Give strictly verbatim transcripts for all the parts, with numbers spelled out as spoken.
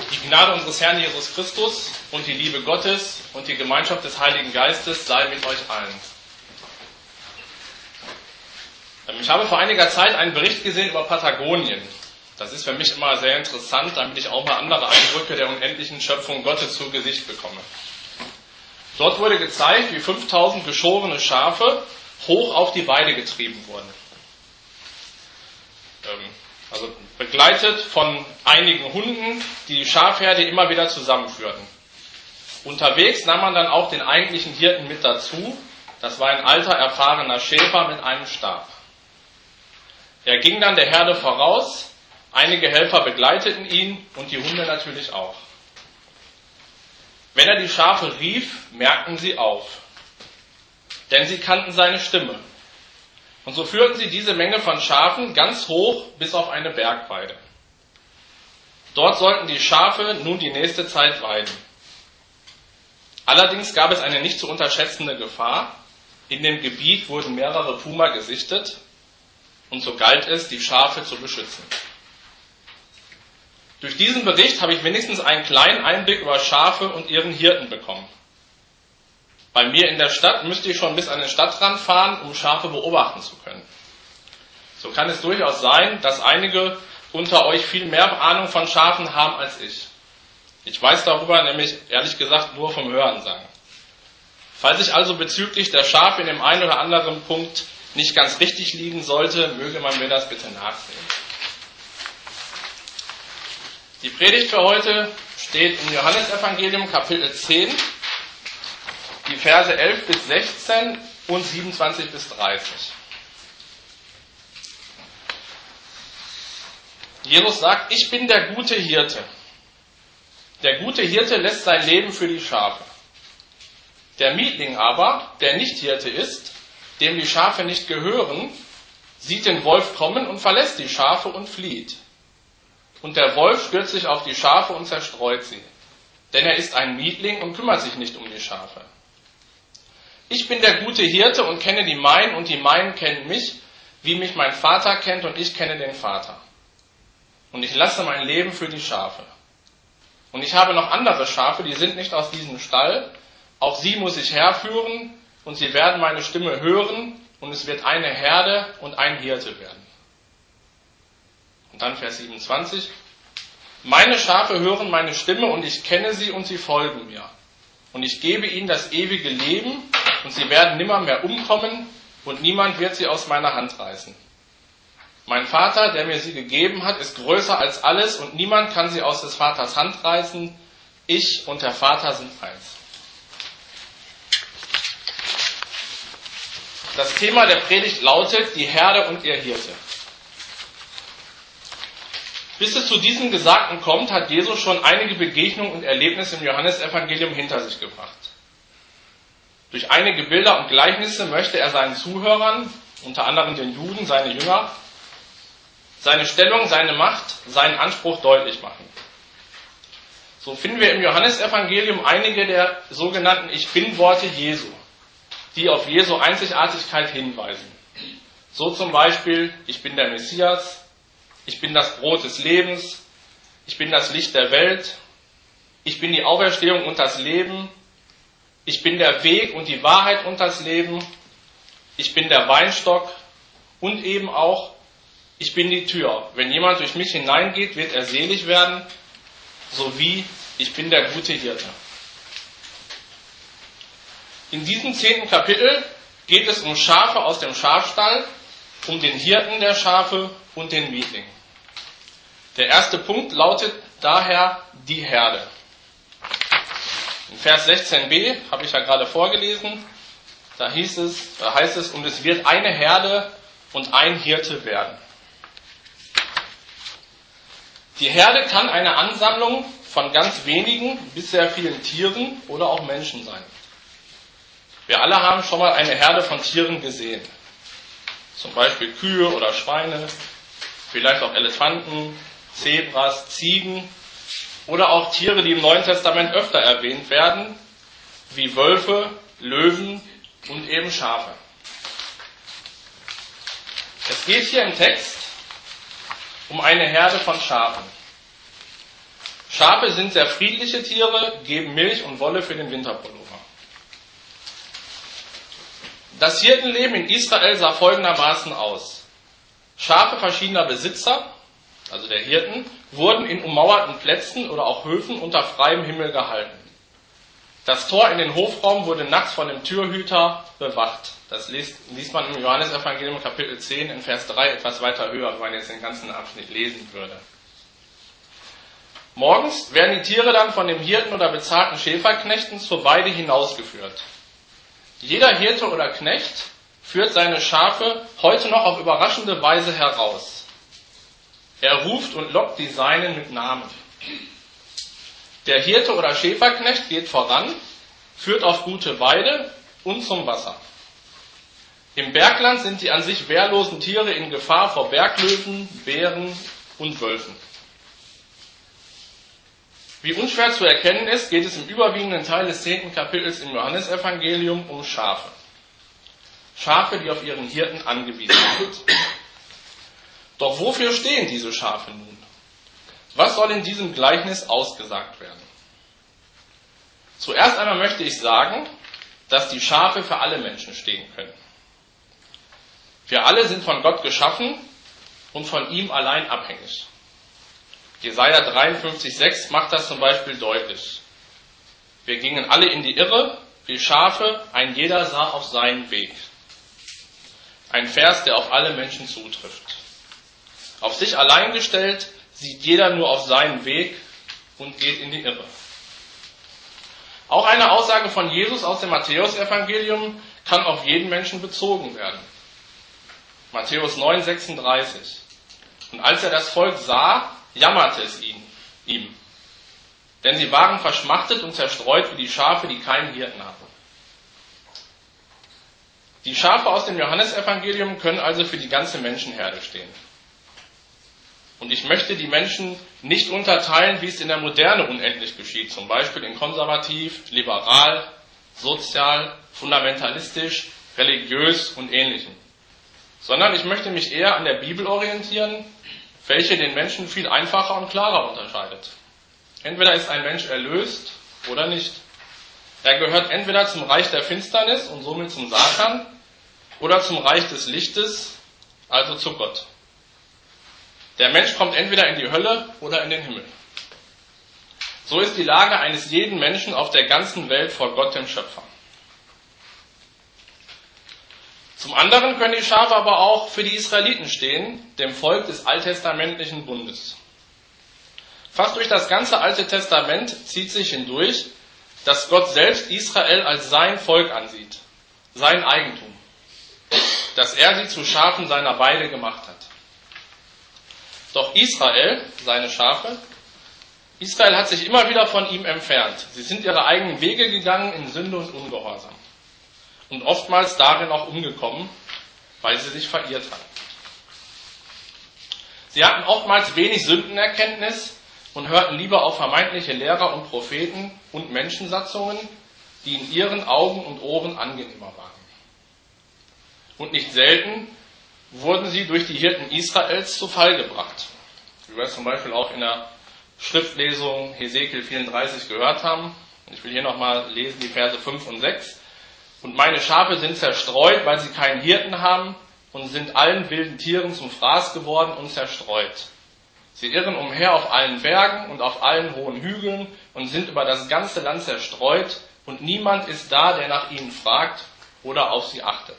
Die Gnade unseres Herrn Jesus Christus und die Liebe Gottes und die Gemeinschaft des Heiligen Geistes sei mit euch allen. Ich habe vor einiger Zeit einen Bericht gesehen über Patagonien. Das ist für mich immer sehr interessant, damit ich auch mal andere Eindrücke der unendlichen Schöpfung Gottes zu Gesicht bekomme. Dort wurde gezeigt, wie fünftausend geschorene Schafe hoch auf die Weide getrieben wurden. Also begleitet von einigen Hunden, die die Schafherde immer wieder zusammenführten. Unterwegs nahm man dann auch den eigentlichen Hirten mit dazu. Das war ein alter, erfahrener Schäfer mit einem Stab. Er ging dann der Herde voraus, einige Helfer begleiteten ihn und die Hunde natürlich auch. Wenn er die Schafe rief, merkten sie auf, denn sie kannten seine Stimme. Und so führten sie diese Menge von Schafen ganz hoch bis auf eine Bergweide. Dort sollten die Schafe nun die nächste Zeit weiden. Allerdings gab es eine nicht zu unterschätzende Gefahr. In dem Gebiet wurden mehrere Puma gesichtet und so galt es, die Schafe zu beschützen. Durch diesen Bericht habe ich wenigstens einen kleinen Einblick über Schafe und ihren Hirten bekommen. Bei mir in der Stadt müsste ich schon bis an den Stadtrand fahren, um Schafe beobachten zu können. So kann es durchaus sein, dass einige unter euch viel mehr Ahnung von Schafen haben als ich. Ich weiß darüber nämlich, ehrlich gesagt, nur vom Hörensagen. Falls ich also bezüglich der Schafe in dem einen oder anderen Punkt nicht ganz richtig liegen sollte, möge man mir das bitte nachsehen. Die Predigt für heute steht im Johannesevangelium Kapitel zehn, die Verse elf bis sechzehn und siebenundzwanzig bis dreißig. Jesus sagt, ich bin der gute Hirte. Der gute Hirte lässt sein Leben für die Schafe. Der Mietling aber, der nicht Hirte ist, dem die Schafe nicht gehören, sieht den Wolf kommen und verlässt die Schafe und flieht. Und der Wolf stürzt sich auf die Schafe und zerstreut sie. Denn er ist ein Mietling und kümmert sich nicht um die Schafe. Ich bin der gute Hirte und kenne die Meinen und die Meinen kennen mich, wie mich mein Vater kennt und ich kenne den Vater. Und ich lasse mein Leben für die Schafe. Und ich habe noch andere Schafe, die sind nicht aus diesem Stall. Auch sie muss ich herführen und sie werden meine Stimme hören und es wird eine Herde und ein Hirte werden. Und dann Vers siebenundzwanzig. Meine Schafe hören meine Stimme und ich kenne sie und sie folgen mir. Und ich gebe ihnen das ewige Leben und sie werden nimmer mehr umkommen und niemand wird sie aus meiner Hand reißen. Mein Vater, der mir sie gegeben hat, ist größer als alles und niemand kann sie aus des Vaters Hand reißen. Ich und der Vater sind eins. Das Thema der Predigt lautet die Herde und ihr Hirte. Bis es zu diesem Gesagten kommt, hat Jesus schon einige Begegnungen und Erlebnisse im Johannesevangelium hinter sich gebracht. Durch einige Bilder und Gleichnisse möchte er seinen Zuhörern, unter anderem den Juden, seine Jünger, seine Stellung, seine Macht, seinen Anspruch deutlich machen. So finden wir im Johannesevangelium einige der sogenannten Ich-Bin-Worte Jesu, die auf Jesu Einzigartigkeit hinweisen. So zum Beispiel, ich bin der Messias, ich bin das Brot des Lebens, ich bin das Licht der Welt, ich bin die Auferstehung und das Leben, ich bin der Weg und die Wahrheit und das Leben, ich bin der Weinstock und eben auch, ich bin die Tür. Wenn jemand durch mich hineingeht, wird er selig werden, sowie ich bin der gute Hirte. In diesem zehnten Kapitel geht es um Schafe aus dem Schafstall, um den Hirten der Schafe und den Mietling. Der erste Punkt lautet daher die Herde. In Vers sechzehn b habe ich ja gerade vorgelesen, da hieß es, da heißt es, und es wird eine Herde und ein Hirte werden. Die Herde kann eine Ansammlung von ganz wenigen bis sehr vielen Tieren oder auch Menschen sein. Wir alle haben schon mal eine Herde von Tieren gesehen. Zum Beispiel Kühe oder Schweine, vielleicht auch Elefanten, Zebras, Ziegen oder auch Tiere, die im Neuen Testament öfter erwähnt werden, wie Wölfe, Löwen und eben Schafe. Es geht hier im Text um eine Herde von Schafen. Schafe sind sehr friedliche Tiere, geben Milch und Wolle für den Winterpullover. Das Hirtenleben in Israel sah folgendermaßen aus. Schafe verschiedener Besitzer, also der Hirten, wurden in ummauerten Plätzen oder auch Höfen unter freiem Himmel gehalten. Das Tor in den Hofraum wurde nachts von dem Türhüter bewacht. Das liest, liest man im Johannesevangelium Kapitel zehn in Vers drei etwas weiter höher, wenn man jetzt den ganzen Abschnitt lesen würde. Morgens werden die Tiere dann von dem Hirten oder bezahlten Schäferknechten zur Weide hinausgeführt. Jeder Hirte oder Knecht führt seine Schafe heute noch auf überraschende Weise heraus. Er ruft und lockt die Seinen mit Namen. Der Hirte oder Schäferknecht geht voran, führt auf gute Weide und zum Wasser. Im Bergland sind die an sich wehrlosen Tiere in Gefahr vor Berglöwen, Bären und Wölfen. Wie unschwer zu erkennen ist, geht es im überwiegenden Teil des zehnten Kapitels im Johannesevangelium um Schafe. Schafe, die auf ihren Hirten angewiesen sind. Doch wofür stehen diese Schafe nun? Was soll in diesem Gleichnis ausgesagt werden? Zuerst einmal möchte ich sagen, dass die Schafe für alle Menschen stehen können. Wir alle sind von Gott geschaffen und von ihm allein abhängig. Jesaja dreiundfünfzig sechs macht das zum Beispiel deutlich. Wir gingen alle in die Irre, wie Schafe, ein jeder sah auf seinen Weg. Ein Vers, der auf alle Menschen zutrifft. Auf sich allein gestellt, sieht jeder nur auf seinen Weg und geht in die Irre. Auch eine Aussage von Jesus aus dem Matthäusevangelium kann auf jeden Menschen bezogen werden. Matthäus neun sechsunddreißig. Und als er das Volk sah, jammerte es ihn, ihm. Denn sie waren verschmachtet und zerstreut wie die Schafe, die keinen Hirten haben. Die Schafe aus dem Johannesevangelium können also für die ganze Menschenherde stehen. Und ich möchte die Menschen nicht unterteilen, wie es in der Moderne unendlich geschieht, zum Beispiel in konservativ, liberal, sozial, fundamentalistisch, religiös und ähnlichem. Sondern ich möchte mich eher an der Bibel orientieren, welche den Menschen viel einfacher und klarer unterscheidet. Entweder ist ein Mensch erlöst oder nicht. Er gehört entweder zum Reich der Finsternis und somit zum Satan oder zum Reich des Lichtes, also zu Gott. Der Mensch kommt entweder in die Hölle oder in den Himmel. So ist die Lage eines jeden Menschen auf der ganzen Welt vor Gott, dem Schöpfer. Zum anderen können die Schafe aber auch für die Israeliten stehen, dem Volk des alttestamentlichen Bundes. Fast durch das ganze Alte Testament zieht sich hindurch, dass Gott selbst Israel als sein Volk ansieht, sein Eigentum, dass er sie zu Schafen seiner Weide gemacht hat. Doch Israel, seine Schafe, Israel hat sich immer wieder von ihm entfernt. Sie sind ihre eigenen Wege gegangen in Sünde und Ungehorsam. Und oftmals darin auch umgekommen, weil sie sich verirrt hatten. Sie hatten oftmals wenig Sündenerkenntnis und hörten lieber auf vermeintliche Lehrer und Propheten und Menschensatzungen, die in ihren Augen und Ohren angenehmer waren. Und nicht selten wurden sie durch die Hirten Israels zu Fall gebracht. Wie wir es zum Beispiel auch in der Schriftlesung Hesekiel vierunddreißig gehört haben. Ich will hier nochmal lesen die Verse fünf und sechs. Und meine Schafe sind zerstreut, weil sie keinen Hirten haben und sind allen wilden Tieren zum Fraß geworden und zerstreut. Sie irren umher auf allen Bergen und auf allen hohen Hügeln und sind über das ganze Land zerstreut und niemand ist da, der nach ihnen fragt oder auf sie achtet.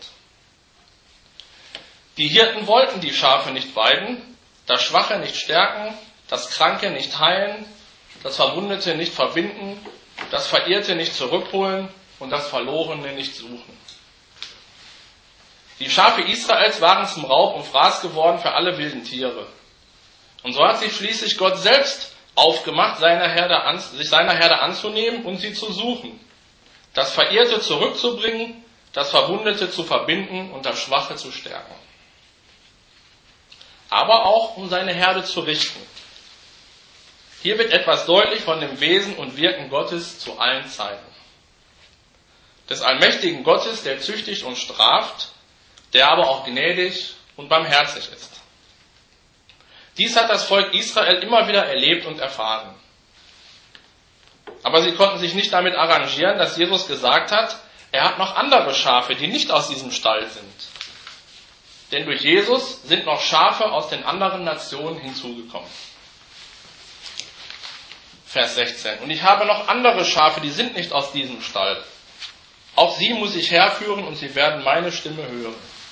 Die Hirten wollten die Schafe nicht weiden, das Schwache nicht stärken, das Kranke nicht heilen, das Verwundete nicht verbinden, das Verirrte nicht zurückholen und das Verlorene nicht suchen. Die Schafe Israels waren zum Raub und Fraß geworden für alle wilden Tiere. Und so hat sich schließlich Gott selbst aufgemacht, seiner Herde an, sich seiner Herde anzunehmen und sie zu suchen, das Verirrte zurückzubringen, das Verwundete zu verbinden und das Schwache zu stärken. Aber auch um seine Herde zu richten. Hier wird etwas deutlich von dem Wesen und Wirken Gottes zu allen Zeiten. Des allmächtigen Gottes, der züchtigt und straft, der aber auch gnädig und barmherzig ist. Dies hat das Volk Israel immer wieder erlebt und erfahren. Aber sie konnten sich nicht damit arrangieren, dass Jesus gesagt hat, er hat noch andere Schafe, die nicht aus diesem Stall sind. Denn durch Jesus sind noch Schafe aus den anderen Nationen hinzugekommen. Vers sechzehn. Und ich habe noch andere Schafe, die sind nicht aus diesem Stall. Auch sie muss ich herführen und sie werden meine Stimme hören.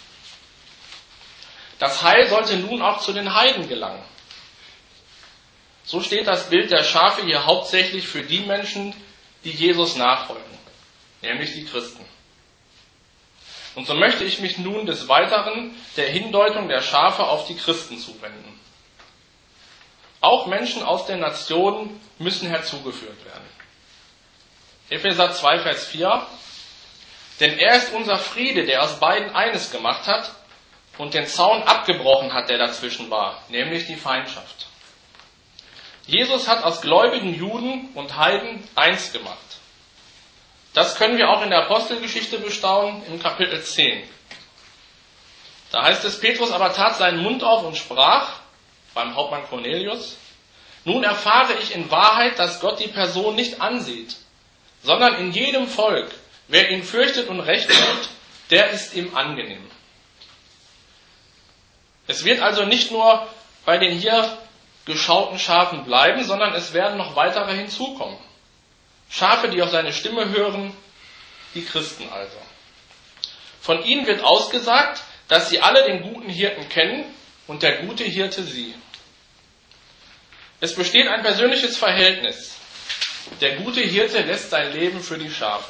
Das Heil sollte nun auch zu den Heiden gelangen. So steht das Bild der Schafe hier hauptsächlich für die Menschen, die Jesus nachfolgen, nämlich die Christen. Und so möchte ich mich nun des Weiteren der Hindeutung der Schafe auf die Christen zuwenden. Auch Menschen aus den Nationen müssen herzugeführt werden. Epheser zwei, Vers vier. Denn er ist unser Friede, der aus beiden eines gemacht hat und den Zaun abgebrochen hat, der dazwischen war, nämlich die Feindschaft. Jesus hat aus gläubigen Juden und Heiden eins gemacht. Das können wir auch in der Apostelgeschichte bestaunen, im Kapitel zehn. Da heißt es, Petrus aber tat seinen Mund auf und sprach, beim Hauptmann Cornelius, nun erfahre ich in Wahrheit, dass Gott die Person nicht ansieht, sondern in jedem Volk, wer ihn fürchtet und recht tut, der ist ihm angenehm. Es wird also nicht nur bei den hier geschauten Schafen bleiben, sondern es werden noch weitere hinzukommen. Schafe, die auf seine Stimme hören, die Christen also. Von ihnen wird ausgesagt, dass sie alle den guten Hirten kennen und der gute Hirte sie. Es besteht ein persönliches Verhältnis. Der gute Hirte lässt sein Leben für die Schafe.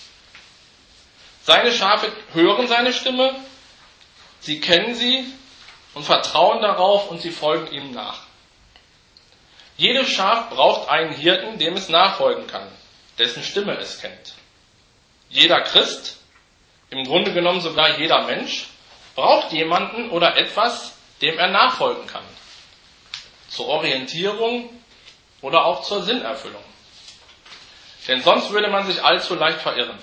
Seine Schafe hören seine Stimme, sie kennen sie und vertrauen darauf und sie folgen ihm nach. Jedes Schaf braucht einen Hirten, dem es nachfolgen kann, dessen Stimme es kennt. Jeder Christ, im Grunde genommen sogar jeder Mensch, braucht jemanden oder etwas, dem er nachfolgen kann. Zur Orientierung oder auch zur Sinnerfüllung. Denn sonst würde man sich allzu leicht verirren.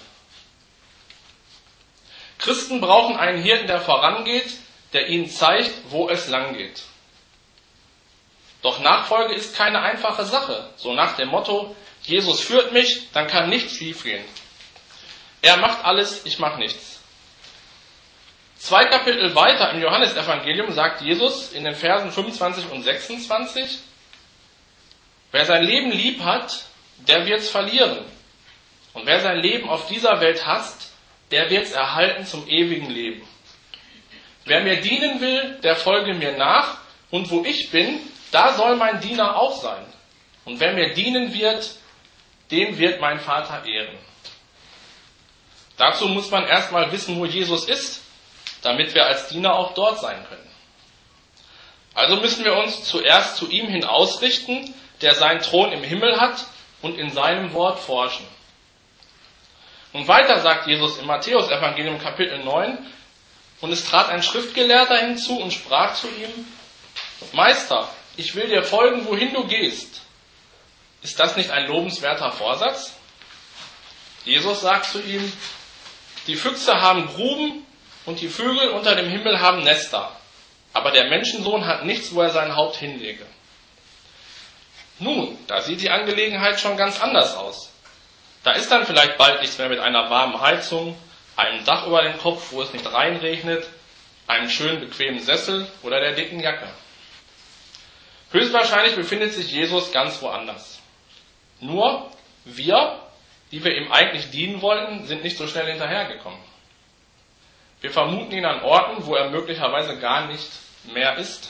Christen brauchen einen Hirten, der vorangeht, der ihnen zeigt, wo es lang geht. Doch Nachfolge ist keine einfache Sache, so nach dem Motto, Jesus führt mich, dann kann nichts schiefgehen. Er macht alles, ich mache nichts. Zwei Kapitel weiter im Johannesevangelium sagt Jesus in den Versen fünfundzwanzig und sechsundzwanzig, wer sein Leben lieb hat, der wird's verlieren. Und wer sein Leben auf dieser Welt hasst, der wird's erhalten zum ewigen Leben. Wer mir dienen will, der folge mir nach, und wo ich bin, da soll mein Diener auch sein. Und wer mir dienen wird, den wird mein Vater ehren. Dazu muss man erstmal wissen, wo Jesus ist, damit wir als Diener auch dort sein können. Also müssen wir uns zuerst zu ihm hin ausrichten, der seinen Thron im Himmel hat, und in seinem Wort forschen. Und weiter sagt Jesus im Matthäus-Evangelium Kapitel neun, und es trat ein Schriftgelehrter hinzu und sprach zu ihm, Meister, ich will dir folgen, wohin du gehst. Ist das nicht ein lobenswerter Vorsatz? Jesus sagt zu ihm, die Füchse haben Gruben und die Vögel unter dem Himmel haben Nester, aber der Menschensohn hat nichts, wo er sein Haupt hinlege. Nun, da sieht die Angelegenheit schon ganz anders aus. Da ist dann vielleicht bald nichts mehr mit einer warmen Heizung, einem Dach über dem Kopf, wo es nicht reinregnet, einem schönen bequemen Sessel oder der dicken Jacke. Höchstwahrscheinlich befindet sich Jesus ganz woanders. Nur wir, die wir ihm eigentlich dienen wollten, sind nicht so schnell hinterhergekommen. Wir vermuten ihn an Orten, wo er möglicherweise gar nicht mehr ist.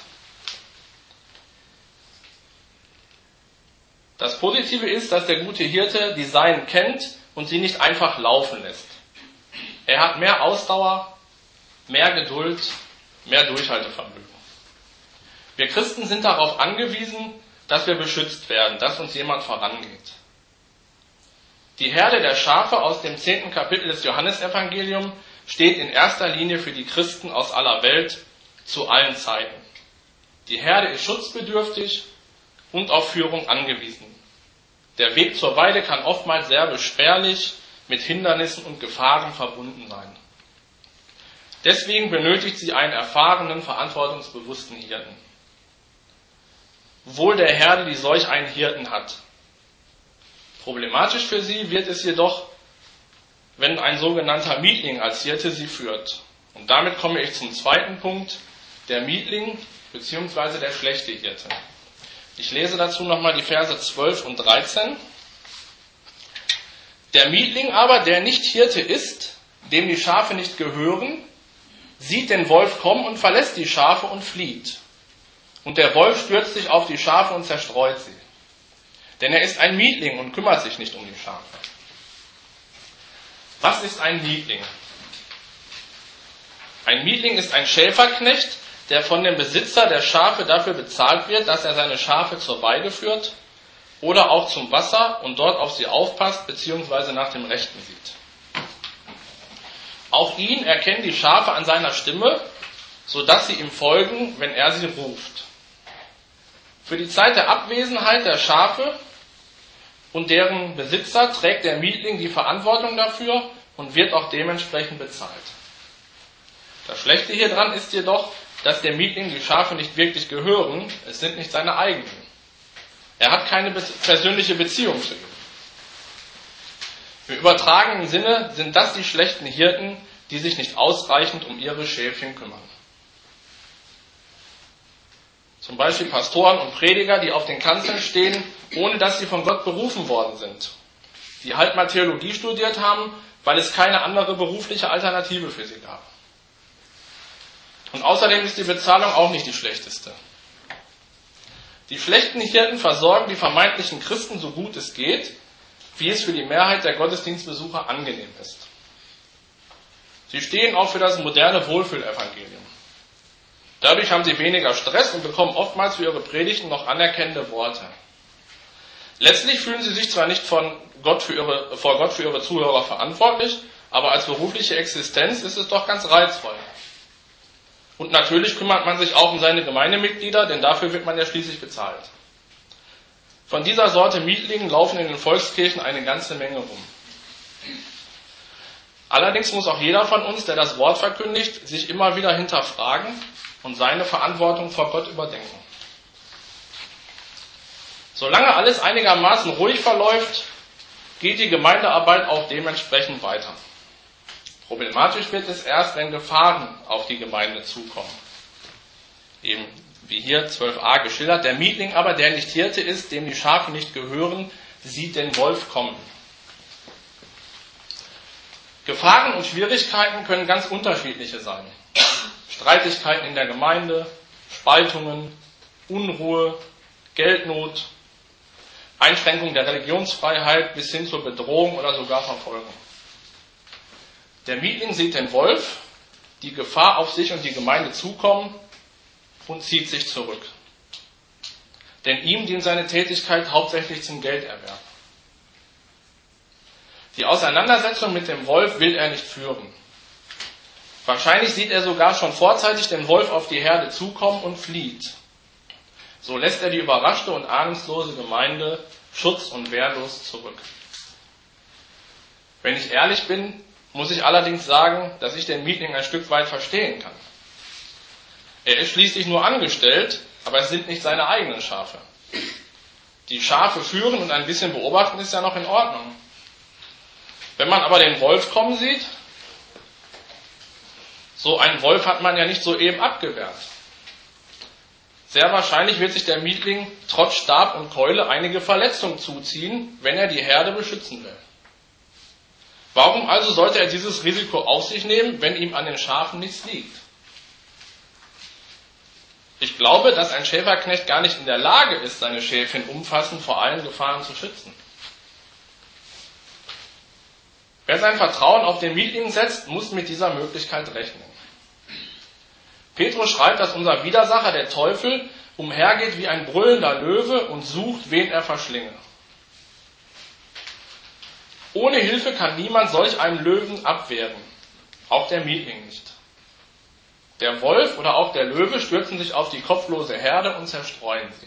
Das Positive ist, dass der gute Hirte die Seinen kennt und sie nicht einfach laufen lässt. Er hat mehr Ausdauer, mehr Geduld, mehr Durchhaltevermögen. Wir Christen sind darauf angewiesen, dass wir beschützt werden, dass uns jemand vorangeht. Die Herde der Schafe aus dem zehnten Kapitel des Johannesevangeliums steht in erster Linie für die Christen aus aller Welt zu allen Zeiten. Die Herde ist schutzbedürftig und auf Führung angewiesen. Der Weg zur Weide kann oftmals sehr beschwerlich mit Hindernissen und Gefahren verbunden sein. Deswegen benötigt sie einen erfahrenen, verantwortungsbewussten Hirten. Wohl der Herde, die solch einen Hirten hat. Problematisch für sie wird es jedoch, wenn ein sogenannter Mietling als Hirte sie führt. Und damit komme ich zum zweiten Punkt, der Mietling bzw. der schlechte Hirte. Ich lese dazu nochmal die Verse zwölf und dreizehn. Der Mietling aber, der nicht Hirte ist, dem die Schafe nicht gehören, sieht den Wolf kommen und verlässt die Schafe und flieht. Und der Wolf stürzt sich auf die Schafe und zerstreut sie. Denn er ist ein Mietling und kümmert sich nicht um die Schafe. Was ist ein Mietling? Ein Mietling ist ein Schäferknecht, der von dem Besitzer der Schafe dafür bezahlt wird, dass er seine Schafe zur Weide führt oder auch zum Wasser und dort auf sie aufpasst bzw. nach dem Rechten sieht. Auch ihn erkennen die Schafe an seiner Stimme, sodass sie ihm folgen, wenn er sie ruft. Für die Zeit der Abwesenheit der Schafe und deren Besitzer trägt der Mietling die Verantwortung dafür und wird auch dementsprechend bezahlt. Das Schlechte hier dran ist jedoch, dass der Mietling die Schafe nicht wirklich gehören, es sind nicht seine eigenen. Er hat keine persönliche Beziehung zu ihnen. Im übertragenen Sinne sind das die schlechten Hirten, die sich nicht ausreichend um ihre Schäfchen kümmern. Zum Beispiel Pastoren und Prediger, die auf den Kanzeln stehen, ohne dass sie von Gott berufen worden sind. Die halt mal Theologie studiert haben, weil es keine andere berufliche Alternative für sie gab. Und außerdem ist die Bezahlung auch nicht die schlechteste. Die schlechten Hirten versorgen die vermeintlichen Christen so gut es geht, wie es für die Mehrheit der Gottesdienstbesucher angenehm ist. Sie stehen auch für das moderne Wohlfühlevangelium. Dadurch haben sie weniger Stress und bekommen oftmals für ihre Predigten noch anerkennende Worte. Letztlich fühlen sie sich zwar nicht von Gott für ihre, vor Gott für ihre Zuhörer verantwortlich, aber als berufliche Existenz ist es doch ganz reizvoll. Und natürlich kümmert man sich auch um seine Gemeindemitglieder, denn dafür wird man ja schließlich bezahlt. Von dieser Sorte Mietlingen laufen in den Volkskirchen eine ganze Menge rum. Allerdings muss auch jeder von uns, der das Wort verkündigt, sich immer wieder hinterfragen und seine Verantwortung vor Gott überdenken. Solange alles einigermaßen ruhig verläuft, geht die Gemeindearbeit auch dementsprechend weiter. Problematisch wird es erst, wenn Gefahren auf die Gemeinde zukommen. Eben wie hier zwölf a geschildert, der Mietling aber, der nicht Hirte ist, dem die Schafe nicht gehören, sieht den Wolf kommen. Gefahren und Schwierigkeiten können ganz unterschiedliche sein. Streitigkeiten in der Gemeinde, Spaltungen, Unruhe, Geldnot, Einschränkung der Religionsfreiheit bis hin zur Bedrohung oder sogar Verfolgung. Der Mietling sieht den Wolf, die Gefahr auf sich und die Gemeinde zukommen und zieht sich zurück. Denn ihm dient seine Tätigkeit hauptsächlich zum Gelderwerb. Die Auseinandersetzung mit dem Wolf will er nicht führen. Wahrscheinlich sieht er sogar schon vorzeitig den Wolf auf die Herde zukommen und flieht. So lässt er die überraschte und ahnungslose Gemeinde schutz- und wehrlos zurück. Wenn ich ehrlich bin, muss ich allerdings sagen, dass ich den Mietling ein Stück weit verstehen kann. Er ist schließlich nur angestellt, aber es sind nicht seine eigenen Schafe. Die Schafe führen und ein bisschen beobachten ist ja noch in Ordnung. Wenn man aber den Wolf kommen sieht, so einen Wolf hat man ja nicht soeben abgewehrt. Sehr wahrscheinlich wird sich der Mietling trotz Stab und Keule einige Verletzungen zuziehen, wenn er die Herde beschützen will. Warum also sollte er dieses Risiko auf sich nehmen, wenn ihm an den Schafen nichts liegt? Ich glaube, dass ein Schäferknecht gar nicht in der Lage ist, seine Schäfchen umfassend vor allen Gefahren zu schützen. Wer sein Vertrauen auf den Mietling setzt, muss mit dieser Möglichkeit rechnen. Petrus schreibt, dass unser Widersacher, der Teufel, umhergeht wie ein brüllender Löwe und sucht, wen er verschlinge. Ohne Hilfe kann niemand solch einen Löwen abwehren, auch der Mietling nicht. Der Wolf oder auch der Löwe stürzen sich auf die kopflose Herde und zerstreuen sie.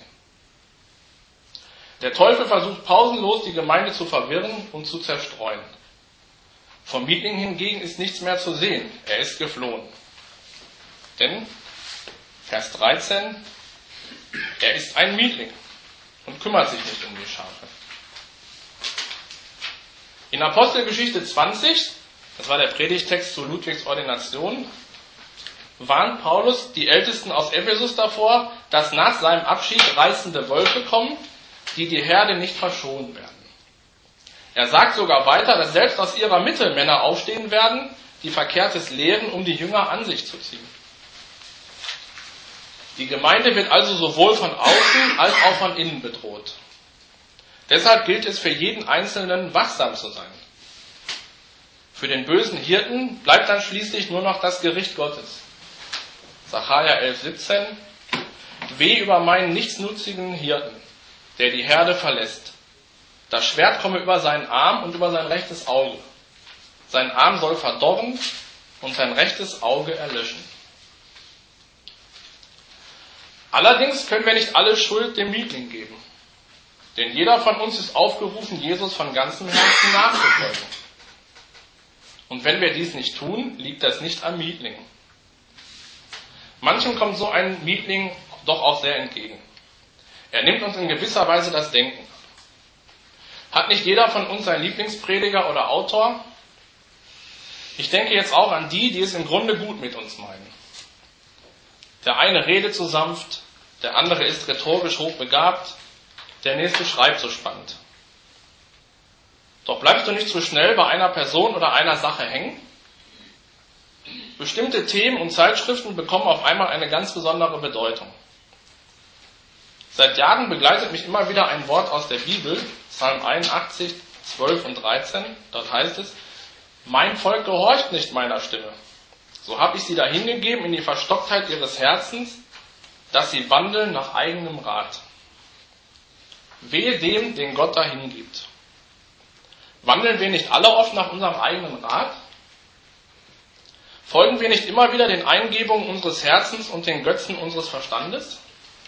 Der Teufel versucht pausenlos, die Gemeinde zu verwirren und zu zerstreuen. Vom Mietling hingegen ist nichts mehr zu sehen, er ist geflohen. Denn, Vers dreizehn, er ist ein Mietling und kümmert sich nicht um die Schafe. In Apostelgeschichte zwanzig, das war der Predigtext zu Ludwigs Ordination, warnt Paulus die Ältesten aus Ephesus davor, dass nach seinem Abschied reißende Wölfe kommen, die die Herde nicht verschonen werden. Er sagt sogar weiter, dass selbst aus ihrer Mitte Männer aufstehen werden, die Verkehrtes lehren, um die Jünger an sich zu ziehen. Die Gemeinde wird also sowohl von außen als auch von innen bedroht. Deshalb gilt es für jeden Einzelnen, wachsam zu sein. Für den bösen Hirten bleibt dann schließlich nur noch das Gericht Gottes. Sacharja elf, siebzehn. Weh über meinen nichtsnutzigen Hirten, der die Herde verlässt. Das Schwert komme über seinen Arm und über sein rechtes Auge. Sein Arm soll verdorren und sein rechtes Auge erlöschen. Allerdings können wir nicht alle Schuld dem Mietling geben. Denn jeder von uns ist aufgerufen, Jesus von ganzem Herzen nachzufolgen. Und wenn wir dies nicht tun, liegt das nicht am Mietling. Manchen kommt so ein Mietling doch auch sehr entgegen. Er nimmt uns in gewisser Weise das Denken. Hat nicht jeder von uns einen Lieblingsprediger oder Autor? Ich denke jetzt auch an die, die es im Grunde gut mit uns meinen. Der eine redet so sanft, der andere ist rhetorisch hochbegabt, der nächste schreibt so spannend. Doch bleibst du nicht zu schnell bei einer Person oder einer Sache hängen? Bestimmte Themen und Zeitschriften bekommen auf einmal eine ganz besondere Bedeutung. Seit Jahren begleitet mich immer wieder ein Wort aus der Bibel, Psalm einundachtzig, zwölf und dreizehn. Dort heißt es, mein Volk gehorcht nicht meiner Stimme. So habe ich sie dahingegeben in die Verstocktheit ihres Herzens, dass sie wandeln nach eigenem Rat. Wehe dem, den Gott dahingibt. Wandeln wir nicht alle oft nach unserem eigenen Rat? Folgen wir nicht immer wieder den Eingebungen unseres Herzens und den Götzen unseres Verstandes?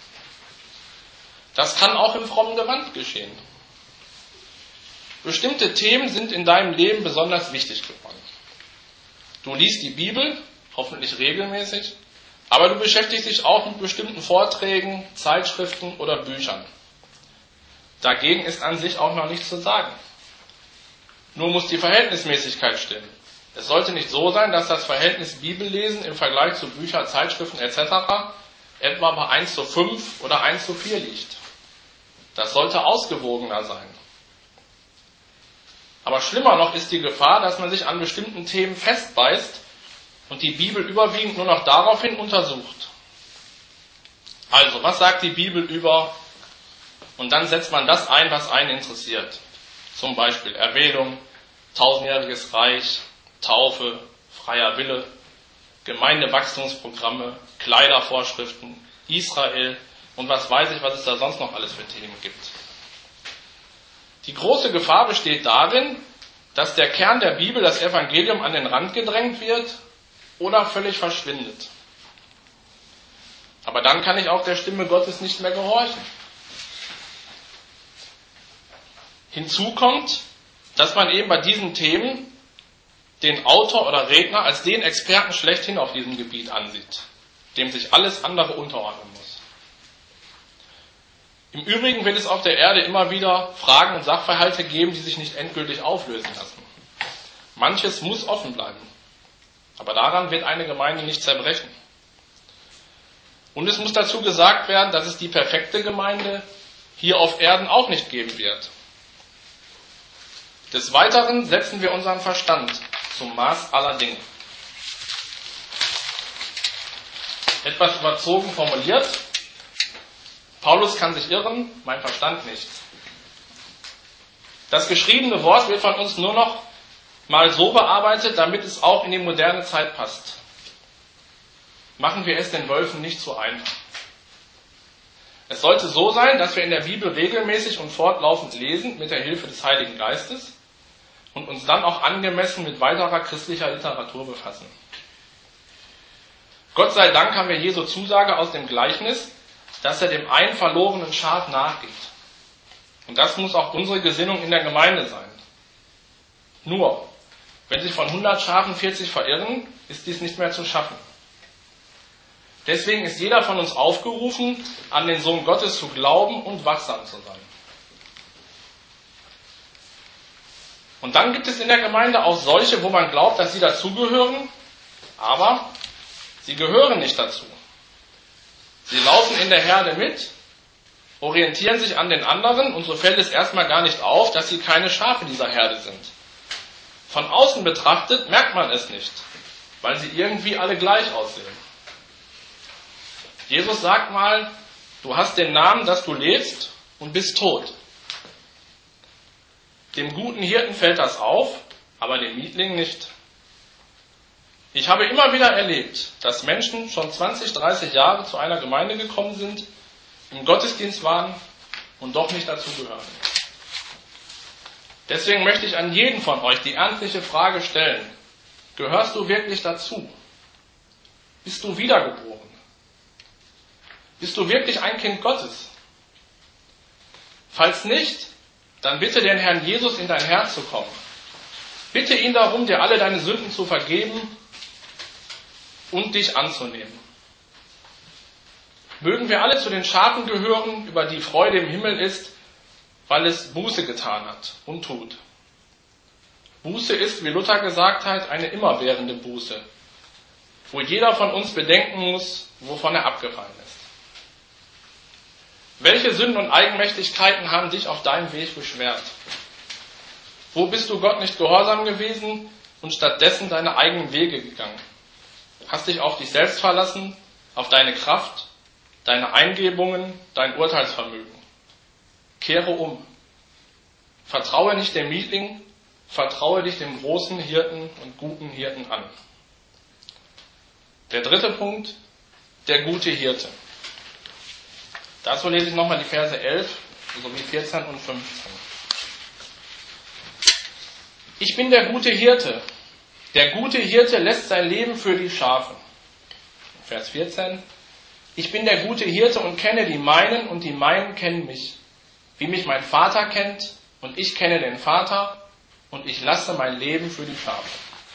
Das kann auch im frommen Gewand geschehen. Bestimmte Themen sind in deinem Leben besonders wichtig geworden. Du liest die Bibel, hoffentlich regelmäßig, aber du beschäftigst dich auch mit bestimmten Vorträgen, Zeitschriften oder Büchern. Dagegen ist an sich auch noch nichts zu sagen. Nur muss die Verhältnismäßigkeit stimmen. Es sollte nicht so sein, dass das Verhältnis Bibellesen im Vergleich zu Büchern, Zeitschriften et cetera etwa bei eins zu fünf oder eins zu vier liegt. Das sollte ausgewogener sein. Aber schlimmer noch ist die Gefahr, dass man sich an bestimmten Themen festbeißt und die Bibel überwiegend nur noch daraufhin untersucht. Also, was sagt die Bibel über? Und dann setzt man das ein, was einen interessiert. Zum Beispiel Erwählung, tausendjähriges Reich, Taufe, freier Wille, Gemeindewachstumsprogramme, Kleidervorschriften, Israel und was weiß ich, was es da sonst noch alles für Themen gibt. Die große Gefahr besteht darin, dass der Kern der Bibel, das Evangelium, an den Rand gedrängt wird oder völlig verschwindet. Aber dann kann ich auch der Stimme Gottes nicht mehr gehorchen. Hinzu kommt, dass man eben bei diesen Themen den Autor oder Redner als den Experten schlechthin auf diesem Gebiet ansieht, dem sich alles andere unterordnen muss. Im Übrigen wird es auf der Erde immer wieder Fragen und Sachverhalte geben, die sich nicht endgültig auflösen lassen. Manches muss offen bleiben, aber daran wird eine Gemeinde nicht zerbrechen. Und es muss dazu gesagt werden, dass es die perfekte Gemeinde hier auf Erden auch nicht geben wird. Des Weiteren setzen wir unseren Verstand zum Maß aller Dinge. Etwas überzogen formuliert, Paulus kann sich irren, mein Verstand nicht. Das geschriebene Wort wird von uns nur noch mal so bearbeitet, damit es auch in die moderne Zeit passt. Machen wir es den Wölfen nicht zu einfach. Es sollte so sein, dass wir in der Bibel regelmäßig und fortlaufend lesen mit der Hilfe des Heiligen Geistes und uns dann auch angemessen mit weiterer christlicher Literatur befassen. Gott sei Dank haben wir Jesu Zusage aus dem Gleichnis, dass er dem einen verlorenen Schaf nachgeht. Und das muss auch unsere Gesinnung in der Gemeinde sein. Nur, wenn sich von hundert Schafen vierzig verirren, ist dies nicht mehr zu schaffen. Deswegen ist jeder von uns aufgerufen, an den Sohn Gottes zu glauben und wachsam zu sein. Und dann gibt es in der Gemeinde auch solche, wo man glaubt, dass sie dazugehören, aber sie gehören nicht dazu. Sie laufen in der Herde mit, orientieren sich an den anderen und so fällt es erstmal gar nicht auf, dass sie keine Schafe dieser Herde sind. Von außen betrachtet merkt man es nicht, weil sie irgendwie alle gleich aussehen. Jesus sagt mal, du hast den Namen, dass du lebst und bist tot. Dem guten Hirten fällt das auf, aber dem Mietling nicht. Ich habe immer wieder erlebt, dass Menschen schon zwanzig, dreißig Jahre zu einer Gemeinde gekommen sind, im Gottesdienst waren und doch nicht dazugehören. Deswegen möchte ich an jeden von euch die ernstliche Frage stellen: Gehörst du wirklich dazu? Bist du wiedergeboren? Bist du wirklich ein Kind Gottes? Falls nicht, dann bitte den Herrn Jesus in dein Herz zu kommen. Bitte ihn darum, dir alle deine Sünden zu vergeben und dich anzunehmen. Mögen wir alle zu den Schafen gehören, über die Freude im Himmel ist, weil es Buße getan hat und tut. Buße ist, wie Luther gesagt hat, eine immerwährende Buße, wo jeder von uns bedenken muss, wovon er abgefallen ist. Welche Sünden und Eigenmächtigkeiten haben dich auf deinem Weg beschwert? Wo bist du Gott nicht gehorsam gewesen und stattdessen deine eigenen Wege gegangen? Hast dich auf dich selbst verlassen, auf deine Kraft, deine Eingebungen, dein Urteilsvermögen? Kehre um. Vertraue nicht dem Mietling, vertraue dich dem großen Hirten und guten Hirten an. Der dritte Punkt, der gute Hirte. Dazu lese ich nochmal die Verse elf sowie vierzehn und fünfzehn. Ich bin der gute Hirte. Der gute Hirte lässt sein Leben für die Schafe. Vers vierzehn. Ich bin der gute Hirte und kenne die meinen und die meinen kennen mich. Wie mich mein Vater kennt und ich kenne den Vater und ich lasse mein Leben für die Schafe.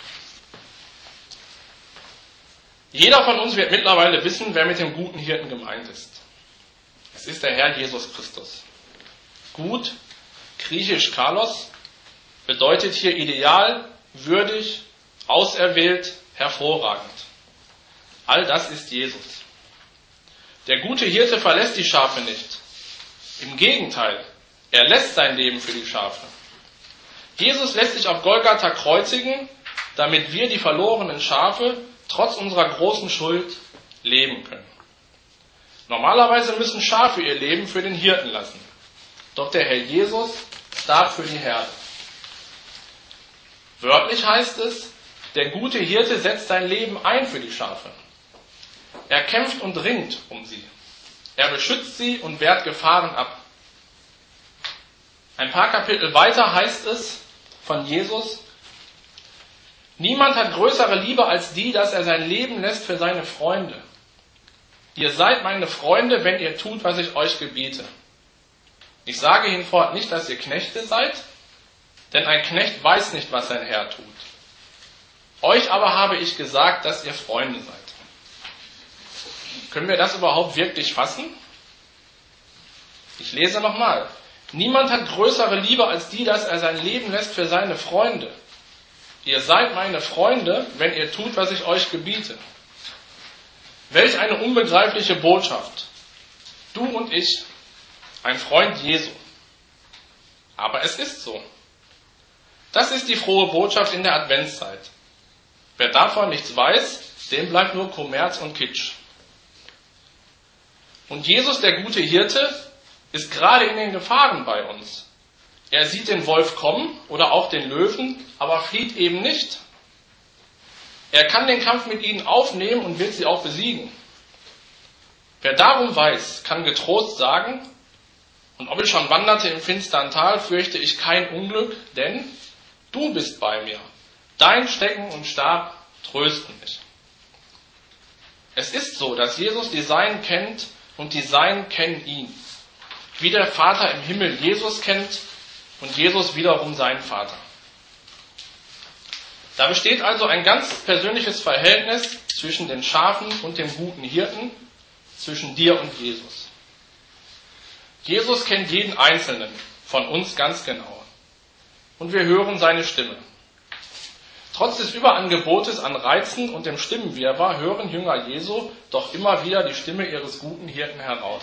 Jeder von uns wird mittlerweile wissen, wer mit dem guten Hirten gemeint ist. Es ist der Herr Jesus Christus. Gut, griechisch kalos, bedeutet hier ideal, würdig, auserwählt, hervorragend. All das ist Jesus. Der gute Hirte verlässt die Schafe nicht. Im Gegenteil, er lässt sein Leben für die Schafe. Jesus lässt sich auf Golgatha kreuzigen, damit wir, die verlorenen Schafe, trotz unserer großen Schuld leben können. Normalerweise müssen Schafe ihr Leben für den Hirten lassen. Doch der Herr Jesus starb für die Herde. Wörtlich heißt es, der gute Hirte setzt sein Leben ein für die Schafe. Er kämpft und ringt um sie. Er beschützt sie und wehrt Gefahren ab. Ein paar Kapitel weiter heißt es von Jesus: Niemand hat größere Liebe als die, dass er sein Leben lässt für seine Freunde. Ihr seid meine Freunde, wenn ihr tut, was ich euch gebiete. Ich sage hinfort nicht, dass ihr Knechte seid, denn ein Knecht weiß nicht, was sein Herr tut. Euch aber habe ich gesagt, dass ihr Freunde seid. Können wir das überhaupt wirklich fassen? Ich lese nochmal. Niemand hat größere Liebe als die, dass er sein Leben lässt für seine Freunde. Ihr seid meine Freunde, wenn ihr tut, was ich euch gebiete. Welch eine unbegreifliche Botschaft. Du und ich, ein Freund Jesu. Aber es ist so. Das ist die frohe Botschaft in der Adventszeit. Wer davon nichts weiß, dem bleibt nur Kommerz und Kitsch. Und Jesus, der gute Hirte, ist gerade in den Gefahren bei uns. Er sieht den Wolf kommen oder auch den Löwen, aber flieht eben nicht. Er kann den Kampf mit ihnen aufnehmen und wird sie auch besiegen. Wer darum weiß, kann getrost sagen, und ob ich schon wanderte im finstern Tal, fürchte ich kein Unglück, denn du bist bei mir. Dein Stecken und Stab trösten mich. Es ist so, dass Jesus die Seinen kennt und die Seinen kennen ihn. Wie der Vater im Himmel Jesus kennt und Jesus wiederum seinen Vater. Da besteht also ein ganz persönliches Verhältnis zwischen den Schafen und dem guten Hirten, zwischen dir und Jesus. Jesus kennt jeden Einzelnen von uns ganz genau. und wir hören seine Stimme. Trotz des Überangebotes an Reizen und dem Stimmenwirrwarr hören Jünger Jesu doch immer wieder die Stimme ihres guten Hirten heraus.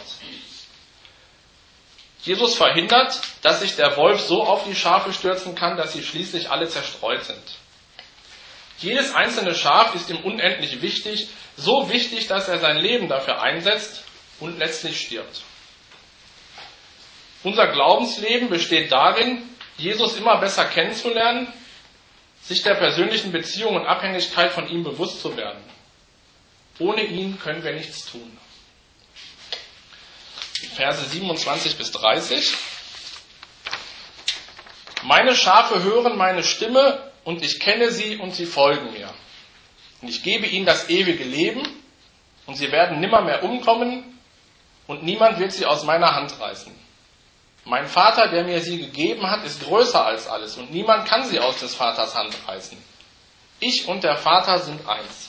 Jesus verhindert, dass sich der Wolf so auf die Schafe stürzen kann, dass sie schließlich alle zerstreut sind. Jedes einzelne Schaf ist ihm unendlich wichtig, so wichtig, dass er sein Leben dafür einsetzt und letztlich stirbt. Unser Glaubensleben besteht darin, Jesus immer besser kennenzulernen, sich der persönlichen Beziehung und Abhängigkeit von ihm bewusst zu werden. Ohne ihn können wir nichts tun. Verse siebenundzwanzig bis dreißig. Meine Schafe hören meine Stimme und ich kenne sie und sie folgen mir. Und ich gebe ihnen das ewige Leben und sie werden nimmermehr umkommen und niemand wird sie aus meiner Hand reißen. Mein Vater, der mir sie gegeben hat, ist größer als alles und niemand kann sie aus des Vaters Hand reißen. Ich und der Vater sind eins.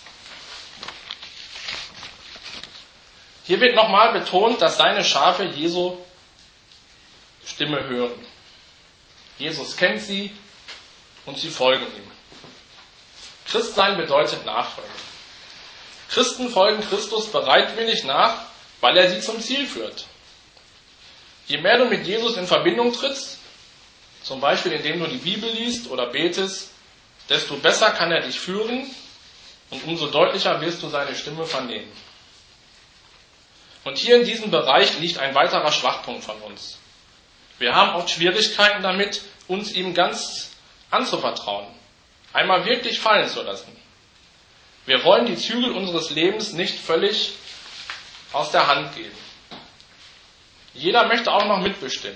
Hier wird nochmal betont, dass seine Schafe Jesu Stimme hören. Jesus kennt sie und sie folgen ihm. Christsein bedeutet Nachfolge. Christen folgen Christus bereitwillig nach, weil er sie zum Ziel führt. Je mehr du mit Jesus in Verbindung trittst, zum Beispiel indem du die Bibel liest oder betest, desto besser kann er dich führen und umso deutlicher wirst du seine Stimme vernehmen. Und hier in diesem Bereich liegt ein weiterer Schwachpunkt von uns. Wir haben oft Schwierigkeiten damit, uns ihm ganz anzuvertrauen, einmal wirklich fallen zu lassen. Wir wollen die Zügel unseres Lebens nicht völlig aus der Hand geben. Jeder möchte auch noch mitbestimmen.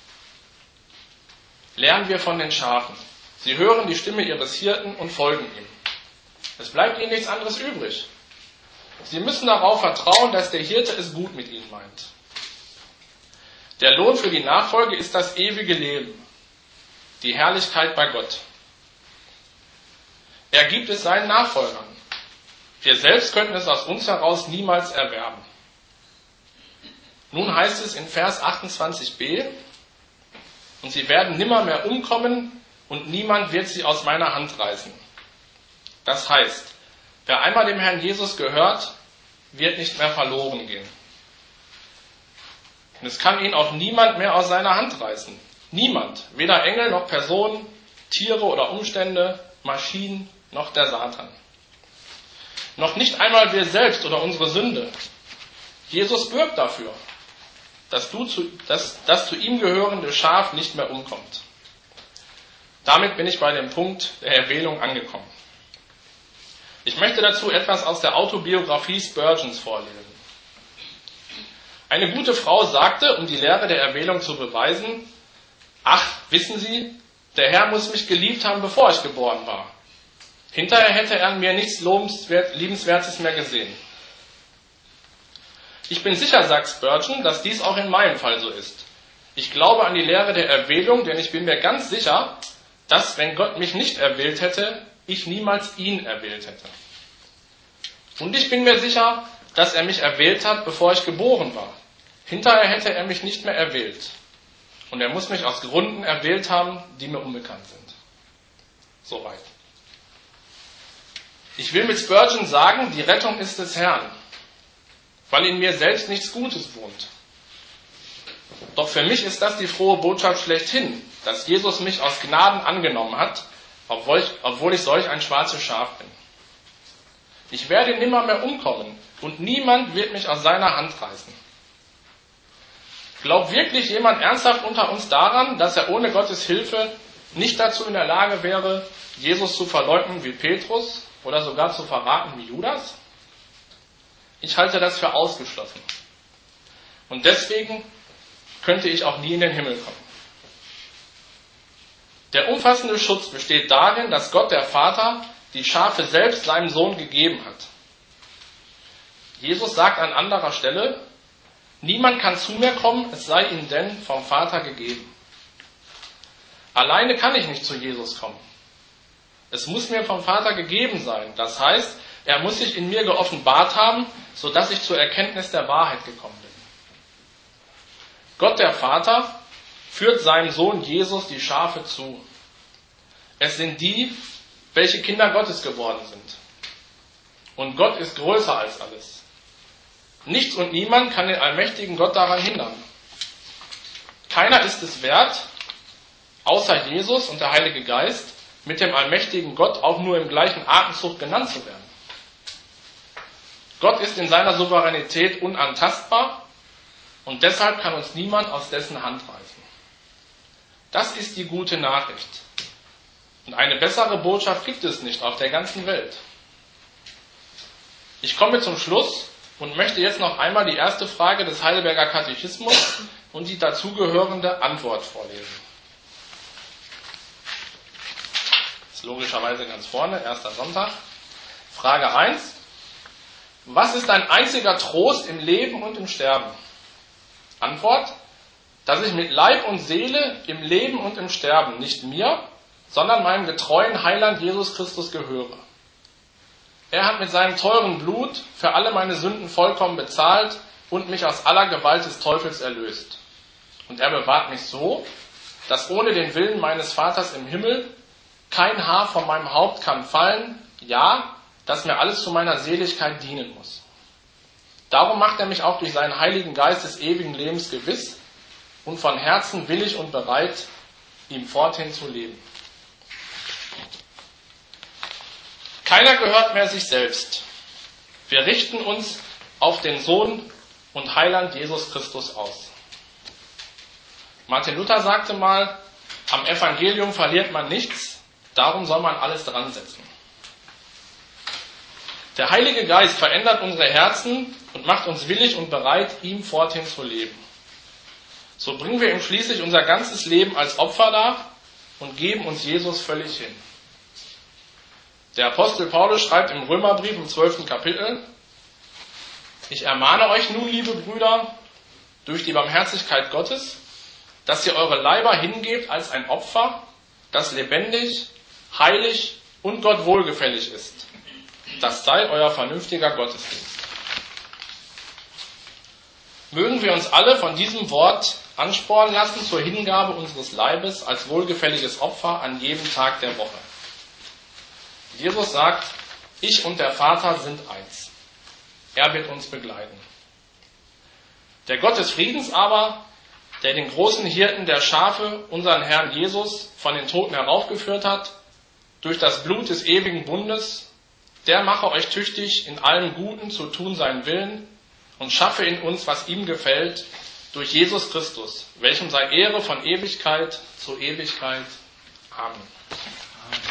Lernen wir von den Schafen. Sie hören die Stimme ihres Hirten und folgen ihm. Es bleibt ihnen nichts anderes übrig. Sie müssen darauf vertrauen, dass der Hirte es gut mit ihnen meint. Der Lohn für die Nachfolge ist das ewige Leben, die Herrlichkeit bei Gott. Er gibt es seinen Nachfolgern. Wir selbst könnten es aus uns heraus niemals erwerben. Nun heißt es in Vers achtundzwanzig b, und sie werden nimmermehr umkommen und niemand wird sie aus meiner Hand reißen. Das heißt, wer einmal dem Herrn Jesus gehört, wird nicht mehr verloren gehen. Und es kann ihn auch niemand mehr aus seiner Hand reißen. Niemand, weder Engel noch Personen, Tiere oder Umstände, Maschinen noch der Satan. Noch nicht einmal wir selbst oder unsere Sünde. Jesus bürgt dafür, dass, du zu, dass das zu ihm gehörende Schaf nicht mehr umkommt. Damit bin ich bei dem Punkt der Erwählung angekommen. Ich möchte dazu etwas aus der Autobiografie Spurgeons vorlesen. Eine gute Frau sagte, um die Lehre der Erwählung zu beweisen, ach, wissen Sie, der Herr muss mich geliebt haben, bevor ich geboren war. Hinterher hätte er an mir nichts Liebenswertes mehr gesehen. Ich bin sicher, sagt Spurgeon, dass dies auch in meinem Fall so ist. Ich glaube an die Lehre der Erwählung, denn ich bin mir ganz sicher, dass, wenn Gott mich nicht erwählt hätte, ich niemals ihn erwählt hätte. Und ich bin mir sicher, dass er mich erwählt hat, bevor ich geboren war. Hinterher hätte er mich nicht mehr erwählt. Und er muss mich aus Gründen erwählt haben, die mir unbekannt sind. Soweit. Ich will mit Spurgeon sagen, die Rettung ist des Herrn, weil in mir selbst nichts Gutes wohnt. Doch für mich ist das die frohe Botschaft schlechthin, dass Jesus mich aus Gnaden angenommen hat, obwohl ich, obwohl ich solch ein schwarzes Schaf bin. Ich werde nimmermehr umkommen und niemand wird mich aus seiner Hand reißen. Glaubt wirklich jemand ernsthaft unter uns daran, dass er ohne Gottes Hilfe nicht dazu in der Lage wäre, Jesus zu verleugnen wie Petrus oder sogar zu verraten wie Judas? Ich halte das für ausgeschlossen. Und deswegen könnte ich auch nie in den Himmel kommen. Der umfassende Schutz besteht darin, dass Gott der Vater die Schafe selbst seinem Sohn gegeben hat. Jesus sagt an anderer Stelle, niemand kann zu mir kommen, es sei ihm denn vom Vater gegeben. Alleine kann ich nicht zu Jesus kommen. Es muss mir vom Vater gegeben sein. Das heißt, er muss sich in mir geoffenbart haben, sodass ich zur Erkenntnis der Wahrheit gekommen bin. Gott der Vater führt seinem Sohn Jesus die Schafe zu. Es sind die, welche Kinder Gottes geworden sind. Und Gott ist größer als alles. Nichts und niemand kann den allmächtigen Gott daran hindern. Keiner ist es wert, außer Jesus und der Heilige Geist, mit dem allmächtigen Gott auch nur im gleichen Atemzug genannt zu werden. Gott ist in seiner Souveränität unantastbar und deshalb kann uns niemand aus dessen Hand reißen. Das ist die gute Nachricht. Und eine bessere Botschaft gibt es nicht auf der ganzen Welt. Ich komme zum Schluss und möchte jetzt noch einmal die erste Frage des Heidelberger Katechismus und die dazugehörende Antwort vorlesen. Das ist logischerweise ganz vorne, erster Sonntag. Frage eins. Was ist ein einziger Trost im Leben und im Sterben? Antwort. Dass ich mit Leib und Seele im Leben und im Sterben nicht mir, sondern meinem getreuen Heiland Jesus Christus gehöre. Er hat mit seinem teuren Blut für alle meine Sünden vollkommen bezahlt und mich aus aller Gewalt des Teufels erlöst. Und er bewahrt mich so, dass ohne den Willen meines Vaters im Himmel kein Haar von meinem Haupt kann fallen, ja, dass mir alles zu meiner Seligkeit dienen muss. Darum macht er mich auch durch seinen Heiligen Geist des ewigen Lebens gewiss und von Herzen willig und bereit, ihm forthin zu leben. Keiner gehört mehr sich selbst. Wir richten uns auf den Sohn und Heiland Jesus Christus aus. Martin Luther sagte mal, am Evangelium verliert man nichts, darum soll man alles dran setzen. Der Heilige Geist verändert unsere Herzen und macht uns willig und bereit, ihm forthin zu leben. So bringen wir ihm schließlich unser ganzes Leben als Opfer dar und geben uns Jesus völlig hin. Der Apostel Paulus schreibt im Römerbrief im zwölften Kapitel, ich ermahne euch nun, liebe Brüder, durch die Barmherzigkeit Gottes, dass ihr eure Leiber hingebt als ein Opfer, das lebendig, heilig und Gott wohlgefällig ist. Das sei euer vernünftiger Gottesdienst. Mögen wir uns alle von diesem Wort anspornen lassen zur Hingabe unseres Leibes als wohlgefälliges Opfer an jedem Tag der Woche. Jesus sagt, ich und der Vater sind eins. Er wird uns begleiten. Der Gott des Friedens aber, der den großen Hirten der Schafe, unseren Herrn Jesus, von den Toten heraufgeführt hat, durch das Blut des ewigen Bundes, der mache euch tüchtig, in allem Guten zu tun seinen Willen und schaffe in uns, was ihm gefällt, durch Jesus Christus, welchem sei Ehre von Ewigkeit zu Ewigkeit. Amen.